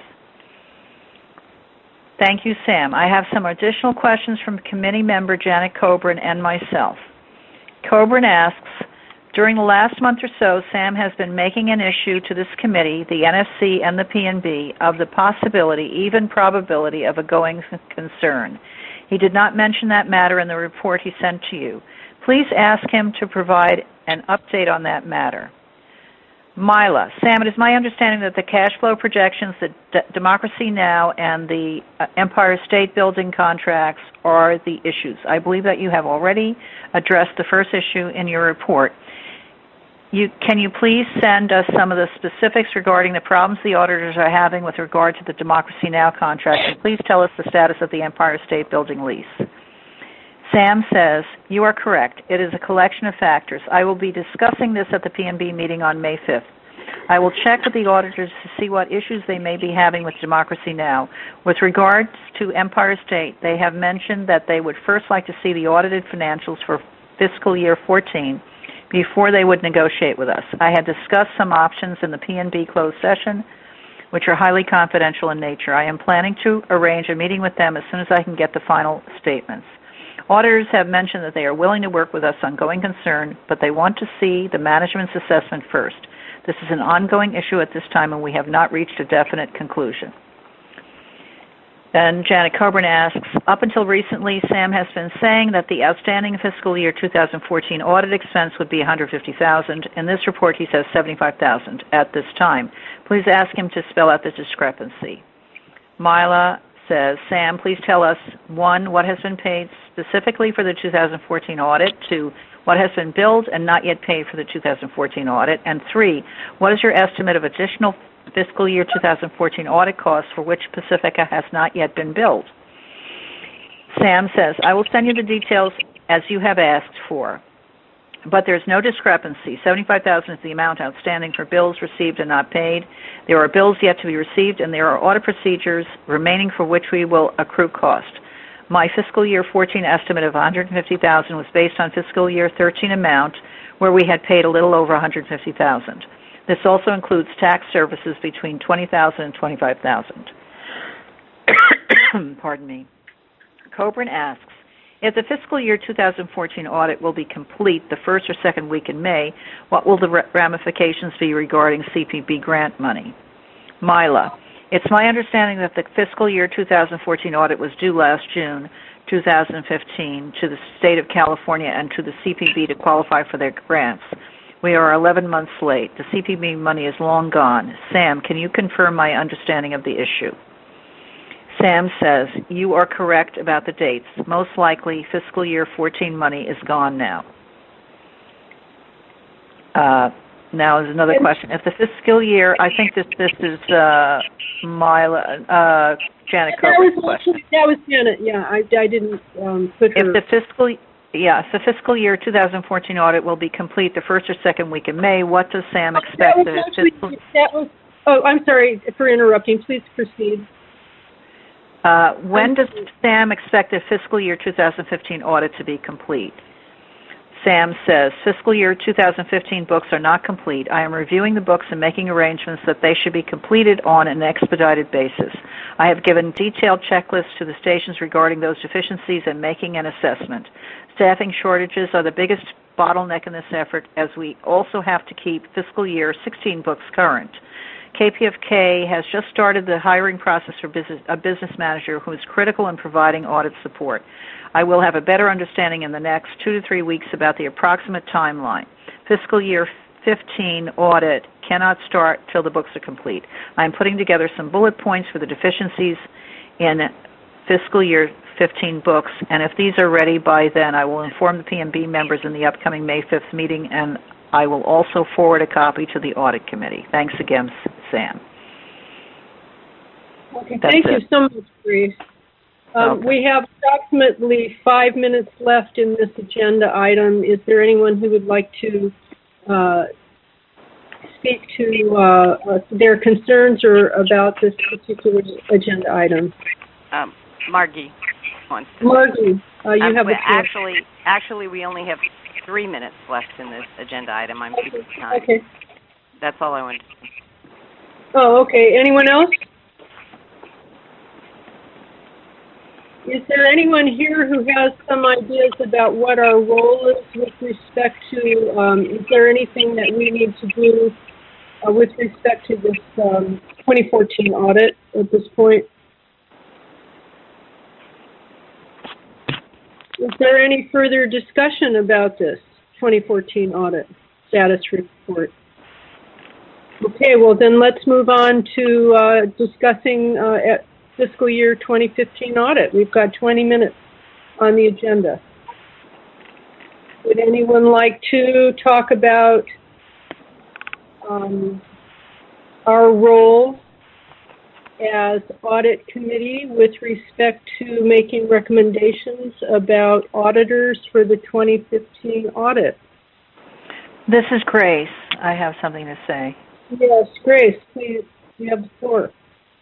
Thank you, Sam. I have some additional questions from committee member Janet Coburn and myself. Coburn asks, during the last month or so, Sam has been making an issue to this committee, the N S C and the P N B, of the possibility, even probability, of a going concern. He did not mention that matter in the report he sent to you. Please ask him to provide an update on that matter. Mila, Sam, it is my understanding that the cash flow projections, the D- Democracy Now! And the uh, Empire State Building contracts are the issues. I believe that you have already addressed the first issue in your report. You, can you please send us some of the specifics regarding the problems the auditors are having with regard to the Democracy Now! Contract, and please tell us the status of the Empire State Building lease. Sam says, you are correct. It is a collection of factors. I will be discussing this at the P N B meeting on May fifth. I will check with the auditors to see what issues they may be having with Democracy Now! With regards to Empire State, they have mentioned that they would first like to see the audited financials for fiscal year fourteen before they would negotiate with us. I had discussed some options in the P N B closed session, which are highly confidential in nature. I am planning to arrange a meeting with them as soon as I can get the final statements. Auditors have mentioned that they are willing to work with us on going concern, but they want to see the management's assessment first. This is an ongoing issue at this time, and we have not reached a definite conclusion. Then Janet Coburn asks, up until recently, Sam has been saying that the outstanding fiscal year two thousand fourteen audit expense would be one hundred fifty thousand dollars. In this report, he says seventy-five thousand dollars at this time. Please ask him to spell out the discrepancy. Mila says, Sam, please tell us, one, what has been paid specifically for the two thousand fourteen audit, two, what has been billed and not yet paid for the two thousand fourteen audit, and three, what is your estimate of additional fiscal year two thousand fourteen audit costs for which Pacifica has not yet been billed? Sam says, I will send you the details as you have asked for, but there's no discrepancy. seventy-five thousand dollars is the amount outstanding for bills received and not paid. There are bills yet to be received, and there are audit procedures remaining for which we will accrue cost. My fiscal year fourteen estimate of one hundred fifty thousand dollars was based on fiscal year thirteen amount, where we had paid a little over one hundred fifty thousand dollars. This also includes tax services between twenty thousand dollars and twenty-five thousand dollars. Pardon me. Coburn asks, if the fiscal year two thousand fourteen audit will be complete the first or second week in May, what will the ramifications be regarding C P B grant money? Mila, it's my understanding that the fiscal year two thousand fourteen audit was due last June two thousand fifteen to the state of California and to the C P B to qualify for their grants. We are eleven months late. The C P B money is long gone. Sam, can you confirm my understanding of the issue? Sam says, you are correct about the dates. Most likely, fiscal year fourteen money is gone now. Uh, now is another question. If the fiscal year, I think this this is uh, Mila, uh, Janet Cobur's question. That was Janet, yeah. I, I didn't um, put her... If the fiscal... Yeah, if the fiscal year two thousand fourteen audit will be complete the first or second week in May, what does Sam expect? Oh, that was actually, fiscal... that was, oh, I'm sorry for interrupting. Please proceed. Uh, when does Sam expect the fiscal year two thousand fifteen audit to be complete? Sam says, fiscal year two thousand fifteen books are not complete. I am reviewing the books and making arrangements that they should be completed on an expedited basis. I have given detailed checklists to the stations regarding those deficiencies and making an assessment. Staffing shortages are the biggest bottleneck in this effort, as we also have to keep fiscal year sixteen books current. K P F K has just started the hiring process for business, a business manager who is critical in providing audit support. I will have a better understanding in the next two to three weeks about the approximate timeline. Fiscal year fifteen audit cannot start till the books are complete. I'm putting together some bullet points for the deficiencies in fiscal year fifteen books, and if these are ready by then, I will inform the P M B members in the upcoming May fifth meeting, and I will also forward a copy to the Audit Committee. Thanks again, Sam. Okay, That's thank it. you so much, Grace. Um, Okay. We have approximately five minutes left in this agenda item. Is there anyone who would like to uh, speak to uh, uh, their concerns or about this particular agenda item? Um, Margie wants to. Margie, uh, you Um, have the well, floor. actually, actually, we only have three minutes left in this agenda item. I'm keeping time. Okay. That's all I wanted to say. Oh, okay. Anyone else? Is there anyone here who has some ideas about what our role is with respect to, um, is there anything that we need to do uh, with respect to this um, twenty fourteen audit at this point? Is there any further discussion about this twenty fourteen audit status report? Okay, well then let's move on to uh, discussing uh, at fiscal year twenty fifteen audit. We've got twenty minutes on the agenda. Would anyone like to talk about um, our role as audit committee with respect to making recommendations about auditors for the twenty fifteen audit? This is Grace. I have something to say. Yes, Grace, please, you have the floor.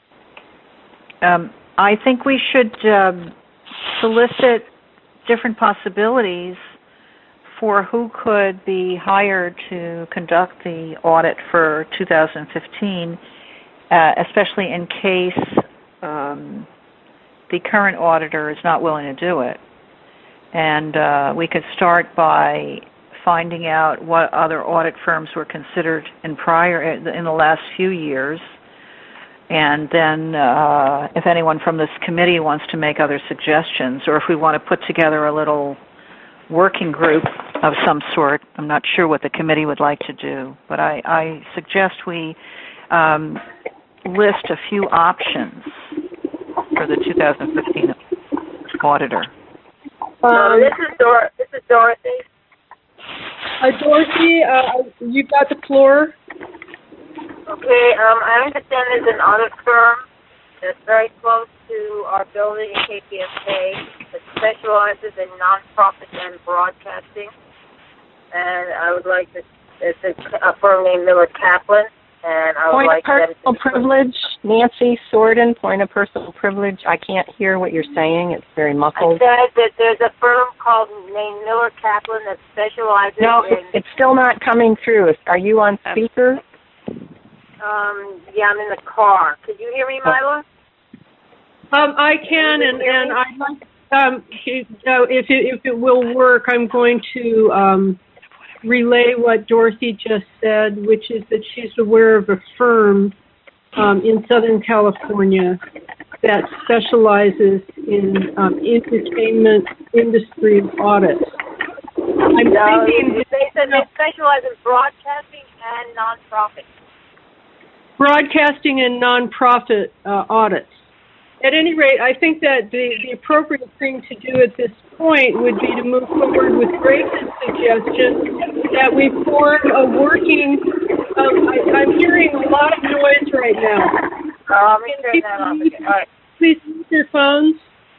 Um, I think we should um, solicit different possibilities for who could be hired to conduct the audit for two thousand fifteen, uh, especially in case um, the current auditor is not willing to do it. And uh, we could start by finding out what other audit firms were considered in prior in the last few years. And then uh, if anyone from this committee wants to make other suggestions, or if we want to put together a little working group of some sort, I'm not sure what the committee would like to do, but I, I suggest we um, list a few options for the two thousand fifteen auditor. Um, this is Dor- This is Dorothy. Uh, Dorothy, uh, you got the floor. Okay, um, I understand there's an audit firm that's very close to our building in K P F K that specializes in nonprofit and broadcasting. And I would like to, it's a, a firm named Miller Kaplan, and I would Point like of them personal to... privilege, Nancy Sorden, point of personal privilege. I can't hear what you're saying. It's very I muffled. said that there's a firm called named Miller Kaplan that specializes No, in... it's still not coming through. Are you on speaker? Um, yeah, I'm in the car. Could you hear me, Mila? Um, I can, and, and I'd like, um, uh, if it, if it will work, I'm going to um, relay what Dorothy just said, which is that she's aware of a firm um, in Southern California that specializes in um, entertainment industry audits. I'm No, thinking they said they specialize in broadcasting and nonprofit. broadcasting and nonprofit uh, audits. At any rate, I think that the, the appropriate thing to do at this point would be to move forward with Grace's suggestion that we form a working, um, I, I'm hearing a lot of noise right now. Oh, let me turn that off again. All right. Please use your phones.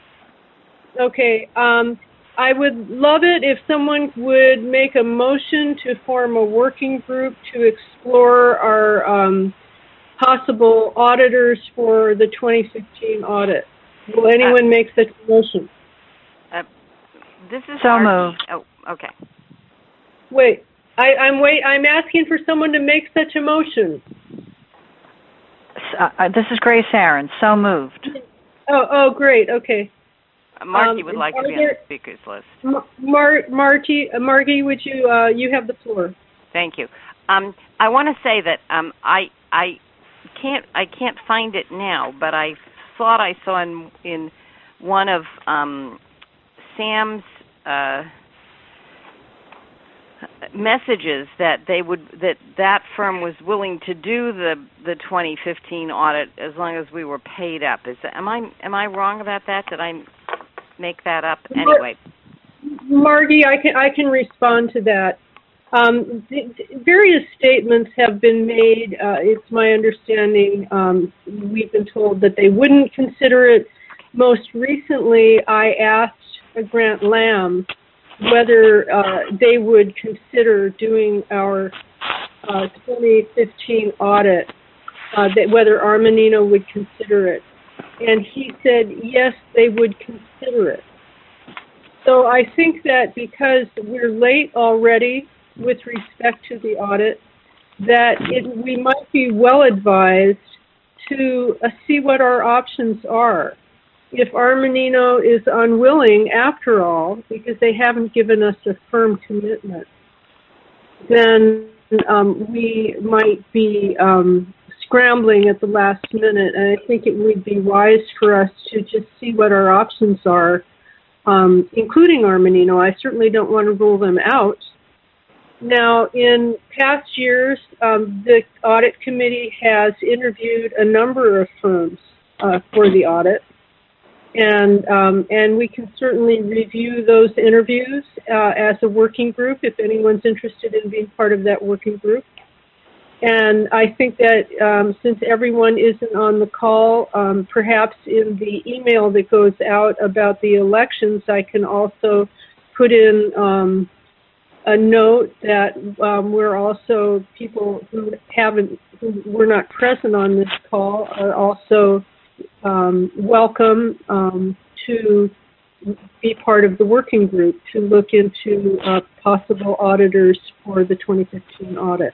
Okay. Um, I would love it if someone would make a motion to form a working group to explore our um, possible auditors for the twenty fifteen audit. Will anyone uh, make such a motion? Uh, this is so our, moved. Oh, okay. Wait, I, I'm wait. I'm asking for someone to make such a motion. Uh, this is Grace Aaron. So moved. Oh, oh, great. Okay. Margie Um, would like are to be there- on the speakers list. M- Mar- Margie, uh, Margie, would you, uh, you have the floor. Thank you. Um, I want to say that um, I I can't I can't find it now, but I thought I saw in in one of um, Sam's uh, messages that they would that that firm was willing to do the the twenty fifteen audit as long as we were paid up. Is that, am I am I wrong about that? Did I make that up? Anyway, Margie, I can I can respond to that. Um, th- various statements have been made. Uh, it's my understanding. Um, we've been told that they wouldn't consider it. Most recently, I asked Grant Lamb whether uh, they would consider doing our uh, twenty fifteen audit, uh, that whether Armanino would consider it. And he said, yes, they would consider it. So I think that because we're late already with respect to the audit, that it, we might be well advised to uh, see what our options are. If Armanino is unwilling, after all, because they haven't given us a firm commitment, then um, we might be um, scrambling at the last minute, and I think it would be wise for us to just see what our options are, um, including Armanino. I certainly don't want to rule them out. Now, in past years, um, the audit committee has interviewed a number of firms uh, for the audit, and um, and we can certainly review those interviews uh, as a working group if anyone's interested in being part of that working group. And I think that um, since everyone isn't on the call, um, perhaps in the email that goes out about the elections, I can also put in um, a note that um, we're also, people who haven't, who were not present on this call are also um, welcome um, to be part of the working group to look into uh, possible auditors for the twenty fifteen audit.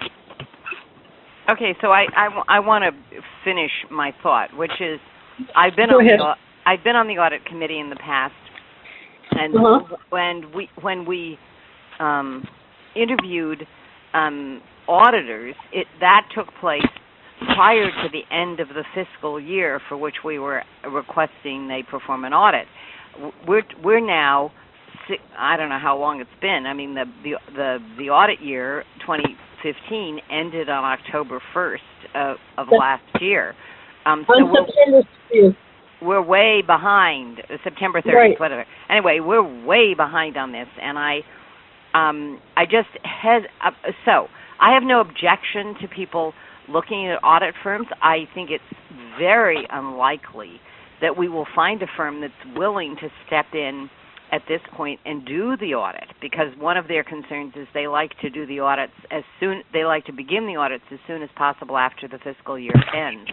okay. So I I, I want to finish my thought, which is I've been Go on ahead. the I've been on the audit committee in the past, and Uh-huh. when we when we um, interviewed um, auditors, it that took place prior to the end of the fiscal year for which we were requesting they perform an audit. We're we're now, I don't know how long it's been. I mean, the the the, the audit year twenty fifteen ended on October first of, of last year. Um, so On September thirtieth. we're way behind. September thirtieth, Right. whatever. Anyway, we're way behind on this, and I, um, I just has uh, so I have no objection to people looking at audit firms. I think it's very unlikely that we will find a firm that's willing to step in at this point and do the audit, because one of their concerns is they like to do the audits as soon, they like to begin the audits as soon as possible after the fiscal year ends.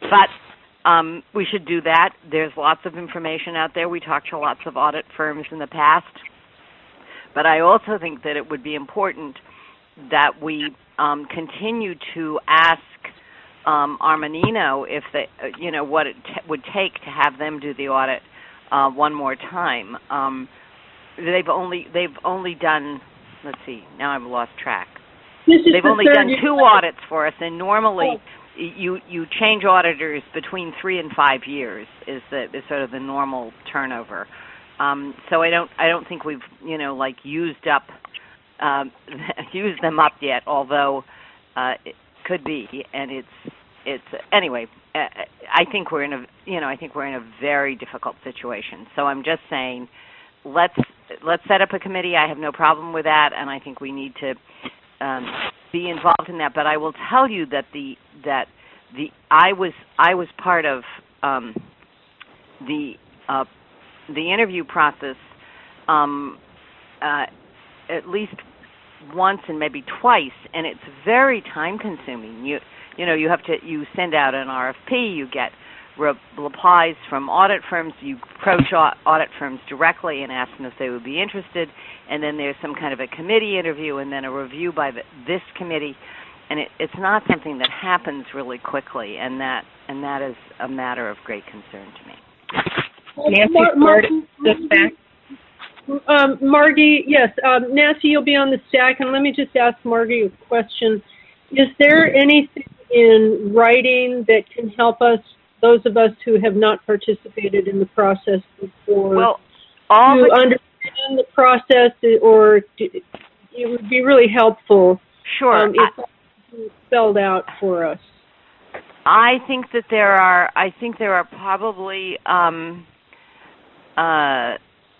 But um, we should do that. There's lots of information out there. We talked to lots of audit firms in the past. But I also think that it would be important that we um, continue to ask um, Armanino if they, uh, you know, what it t- would take to have them do the audit uh, one more time. Um, they've only they've only done. Let's see. Now I've lost track. This is They've the only third done year. two audits for us, and normally you you change auditors between three and five years is the is sort of the normal turnover. Um, so I don't I don't think we've you know like used up um, used them up yet. Although uh, it could be, and it's it's anyway. Uh, I think we're in a you know I think we're in a very difficult situation. So I'm just saying, let's let's set up a committee. I have no problem with that, and I think we need to um, be involved in that. But I will tell you that the that the I was I was part of um, the uh, the interview process um, uh, at least once and maybe twice, and it's very time consuming. You you know you have to you send out an R F P, you get re- replies from audit firms, you approach audit firms directly and ask them if they would be interested, and then there's some kind of a committee interview and then a review by the, this committee, and it, it's not something that happens really quickly, and that and that is a matter of great concern to me. Nancy Mar- Mar- the stack. Um, Margie, yes, um, Nancy, you'll be on the stack, and let me just ask Margie a question. Is there anything in writing that can help us, those of us who have not participated in the process before, well, all to the- understand the process, or to, it would be really helpful sure. um, if that was spelled out for us. I think that there are, I think there are probably, um, uh,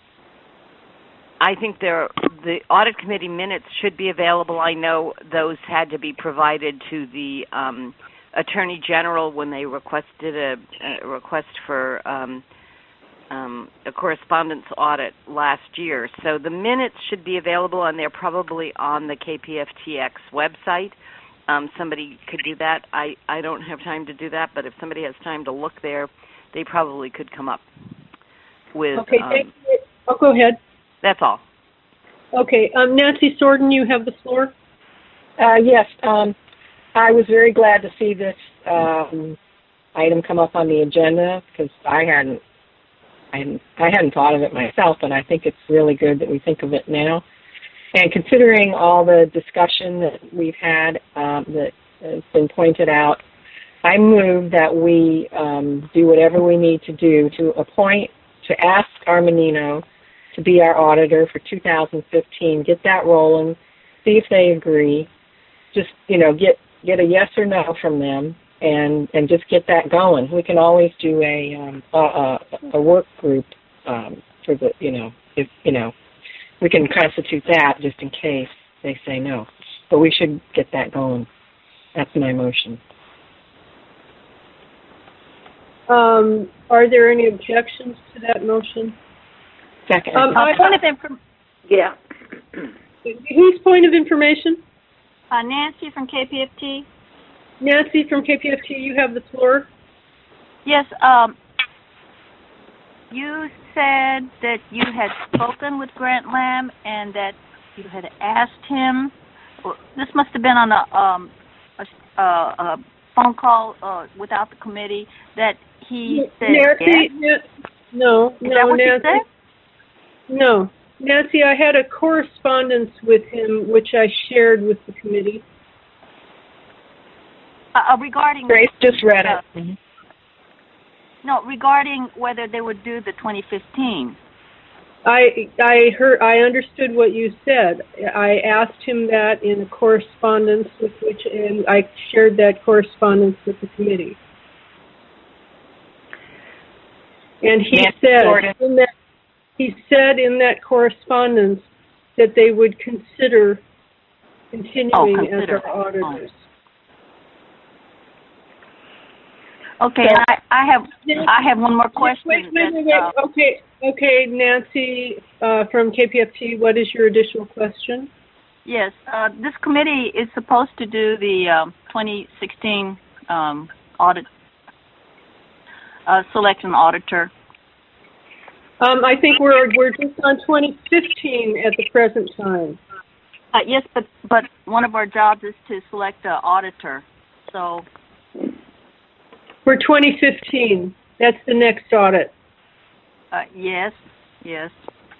I think there, the audit committee minutes should be available. I know those had to be provided to the um, Attorney General when they requested a, a request for um, um, a correspondence audit last year. So the minutes should be available, and they're probably on the K P F T X website. Um, somebody could do that. I, I don't have time to do that, but if somebody has time to look there, they probably could come up with... Okay, um, thank you. Oh, go ahead. That's all. Okay, um, Nancy Sorden, you have the floor. Uh, yes, um, I was very glad to see this um, item come up on the agenda because I hadn't, I hadn't, I hadn't thought of it myself, and I think it's really good that we think of it now. And considering all the discussion that we've had um, that has been pointed out, I move that we um, do whatever we need to do to appoint, to ask Armanino to be our auditor for two thousand fifteen, get that rolling, see if they agree, just, you know, get get a yes or no from them, and, and just get that going. We can always do a um, a, a, a work group um, for the, you know, if, you know, we can constitute that just in case they say no. But we should get that going. That's my motion. Um, are there any objections to that motion? Second. Um, Uh, I, point of inform- Yeah. whose point of information? uh, Nancy from K P F T. Nancy from K P F T, you have the floor. Yes, um, you said that you had spoken with Grant Lamb and that you had asked him. This must have been on a, um, a, a phone call uh, without the committee that he said Nancy, yes. no, Is no, that what Nancy. you said? No, Nancy, I had a correspondence with him which I shared with the committee. Uh, regarding Grace just read uh, it. Mm-hmm. No, regarding whether they would do the twenty fifteen. I I heard I understood what you said. I asked him that in a correspondence with which, and I shared that correspondence with the committee. And he Yes, said Jordan. in that he said in that correspondence that they would consider continuing Oh, consider. as our auditors. Okay, So- and I, I have I have one more question. Wait, wait, wait, wait. that, uh, Okay, okay, Nancy uh, from K P F T, what is your additional question? Yes, uh, this committee is supposed to do the um, twenty sixteen um, audit, uh, select an auditor. Um, I think we're we're just on twenty fifteen at the present time. Uh, yes, but but one of our jobs is to select an auditor. So For twenty fifteen, that's the next audit. uh, yes, yes.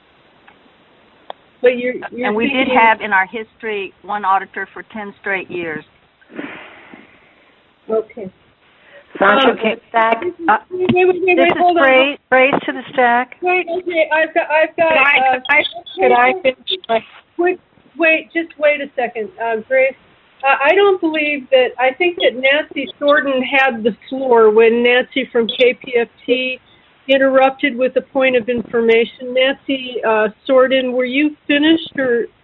But you're, you're and we did thinking- have in our history one auditor for ten straight years. Okay. Sasha, Um, can stack? Uh, Wait, wait, wait, wait, This wait, is hold on. Grace, Grace to the stack. Wait, okay, I've got, I've got. Could I, uh, could I, could I finish my... Wait, wait, just wait a second, uh, Grace. Uh, I don't believe that, I think that Nancy Sorden had the floor when Nancy from K P F T interrupted with a point of information. Nancy uh, Sorden, were you finished, or